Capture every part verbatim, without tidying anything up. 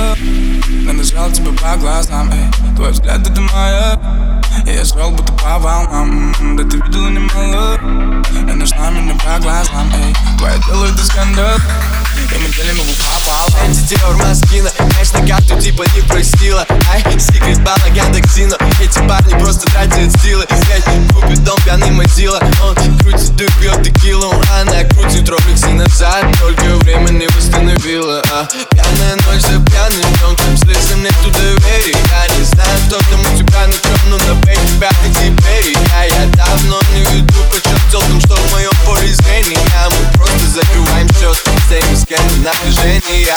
мало. Я нажал тебя по глазам, эй. Твой взгляд это моя. Я шел будто по волнам. Да ты видела немало. Я нашла меня по глазам, эй. Твое тело это скандал. И мы делим его пополам. Антитер маскина, конечно, карту типа не простила. Ай, секрет балаган токсина. Эти парни просто тратят силы. Ведь купит дом пьяный мазила. Он крутит, да пьет текилу. Она крутит роликсы назад. Только время не восстановила, а пьяная ночь за пьяным днем. Там слезам нету доверия. Я не знаю, что там у тебя на чем, но на бей тебя ты теперь. Я, я давно не веду почет целком, что в моем поле зрения. Мы просто закрываем счет, стоим с кем напряжения.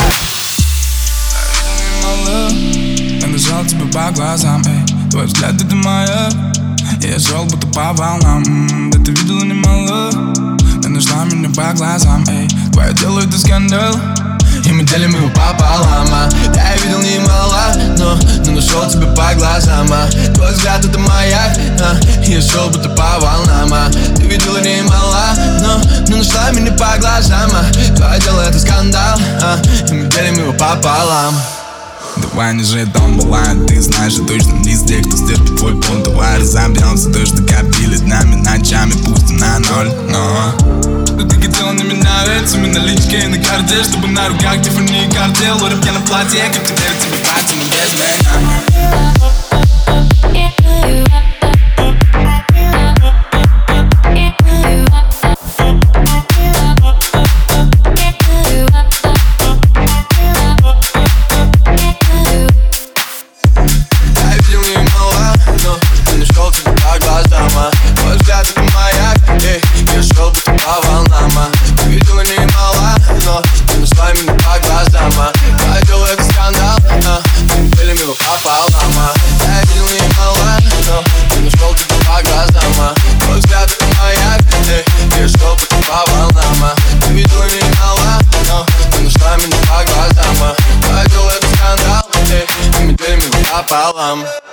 Я нажал тебя по глазам, эй. Твой взгляд это моя. Я шел будто по волнам. Да ты видела немало. Ты нашла меня по глазам, эй. Твое тело это скандал. И мы делим его пополам, а. Я видел немало, но, но нашел тебя по глазам, а. Твой взгляд это маяк, а. Я шел будто по волнам, а. Ты видела немало, но, но нашла меня по глазам, а. Твое дело это скандал, а. И мы делим его пополам. Давай не жить, он бывает, ты знаешь, я точно не из тех, кто стерпит твой пункт. Давай разобьемся, то, что копили днями, ночами, пусть и на ноль, но что ты хотела на меня, ведь у меня наличка и на карте, чтобы на руках Тиффани и картел. Рэп я на платье, как теперь тебе пати, но без меня. Твой взгляд это маяк, эй. Я шел будто по волнам, а. Ты видела немало, но ты нашла меня по глазам, а. Твое дело это скандал, а. Мы делим его пополам, а. Я видел немало, но ты нашел тебя по глазам, а. Твой взгляд это маяк, эй. Я шел будто по волнам, а. Ты видела немало, но ты нашла меня по глазам, а. Твое дело это скандал, эй. Мы делим его пополам.